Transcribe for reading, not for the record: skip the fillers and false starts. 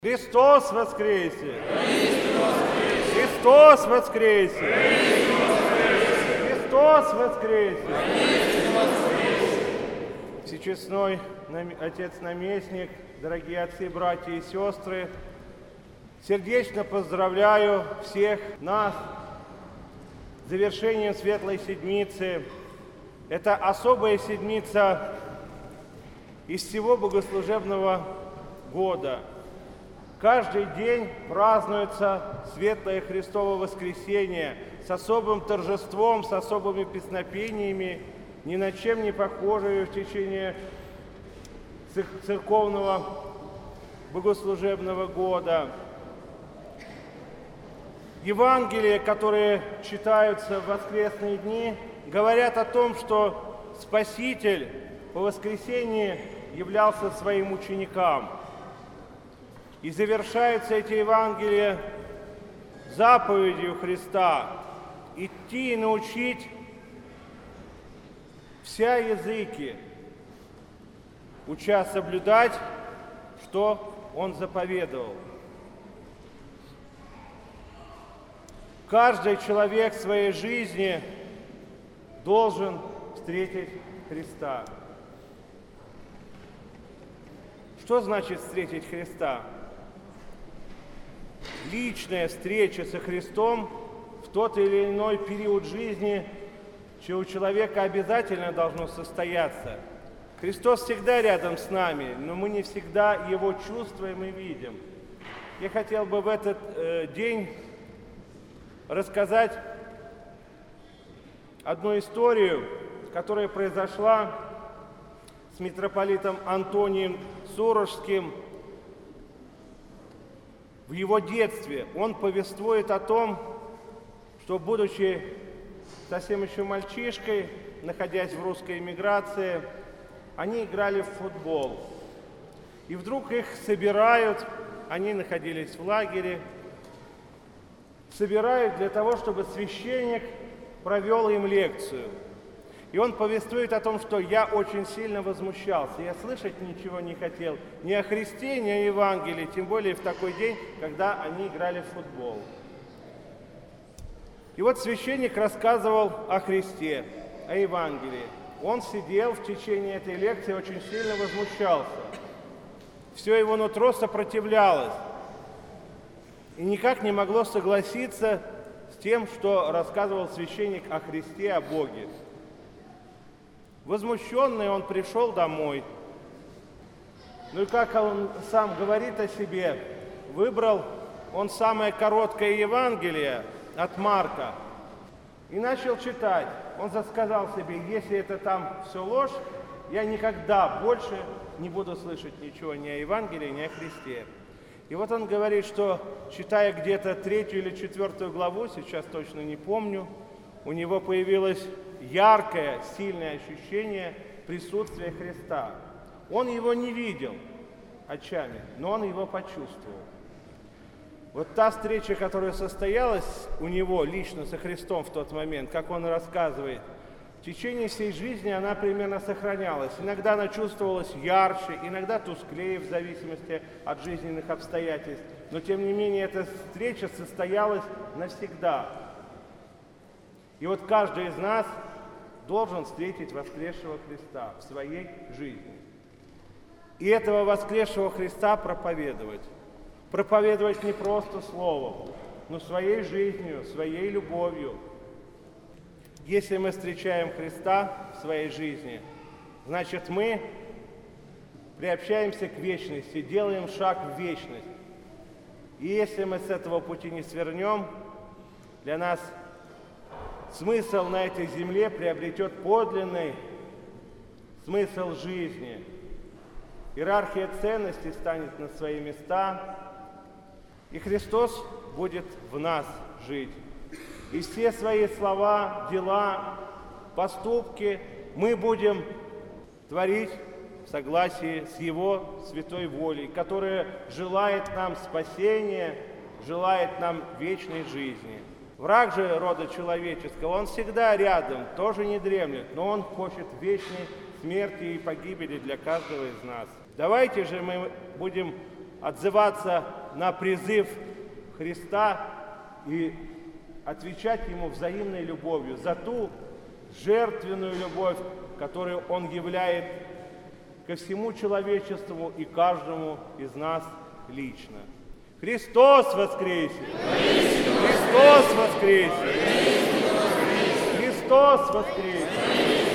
Христос воскресе! Христос воскресе! Христос воскресе! Всечестной Отец-Наместник, дорогие отцы, братья и сестры, сердечно поздравляю всех нас с завершением Светлой Седмицы. Это особая седмица из всего богослужебного года. Каждый день празднуется Светлое Христово Воскресение с особым торжеством, с особыми песнопениями, ни на чем не похожие в течение церковного богослужебного года. Евангелия, которые читаются в воскресные дни, говорят о том, что Спаситель по воскресенье являлся своим ученикам. И завершаются эти Евангелия заповедью Христа идти и научить вся языки, уча соблюдать, что Он заповедовал. Каждый человек в своей жизни должен встретить Христа. Что значит встретить Христа? Личная встреча со Христом в тот или иной период жизни, что у человека обязательно должно состояться. Христос всегда рядом с нами, но мы не всегда Его чувствуем и видим. Я хотел бы в этот день рассказать одну историю, которая произошла с митрополитом Антонием Сурожским в его детстве. Он повествует о том, что, будучи совсем еще мальчишкой, находясь в русской эмиграции, они играли в футбол. И вдруг их собирают, они находились в лагере, собирают для того, чтобы священник провел им лекцию. И он повествует о том, что я очень сильно возмущался. Я слышать ничего не хотел ни о Христе, ни о Евангелии, тем более в такой день, когда они играли в футбол. И вот священник рассказывал о Христе, о Евангелии. Он сидел в течение этой лекции, очень сильно возмущался. Все его нутро сопротивлялось. И никак не могло согласиться с тем, что рассказывал священник о Христе, о Боге. Возмущенный он пришел домой. Ну и как он сам говорит о себе, выбрал он самое короткое Евангелие от Марка и начал читать. Он сказал себе, если это там все ложь, я никогда больше не буду слышать ничего ни о Евангелии, ни о Христе. И вот он говорит, что, читая где-то 3 или 4 главу, сейчас точно не помню, у него появилось яркое, сильное ощущение присутствия Христа. Он его не видел очами, но он его почувствовал. Вот та встреча, которая состоялась у него лично со Христом в тот момент, как он рассказывает, в течение всей жизни она примерно сохранялась. Иногда она чувствовалась ярче, иногда тусклее, в зависимости от жизненных обстоятельств. Но, тем не менее, эта встреча состоялась навсегда. И вот каждый из нас должен встретить воскресшего Христа в своей жизни. И этого воскресшего Христа проповедовать. Проповедовать не просто словом, но своей жизнью, своей любовью. Если мы встречаем Христа в своей жизни, значит, мы приобщаемся к вечности, делаем шаг в вечность. И если мы с этого пути не свернем, для нас смысл на этой земле приобретет подлинный смысл жизни. Иерархия ценностей станет на свои места, и Христос будет в нас жить. И все свои слова, дела, поступки мы будем творить в согласии с Его святой волей, которая желает нам спасения, желает нам вечной жизни. Враг же рода человеческого, он всегда рядом, тоже не дремлет, но он хочет вечной смерти и погибели для каждого из нас. Давайте же мы будем отзываться на призыв Христа и отвечать Ему взаимной любовью за ту жертвенную любовь, которую Он являет ко всему человечеству и каждому из нас лично. Христос воскресе! Христос воскресе! Христос воскресе!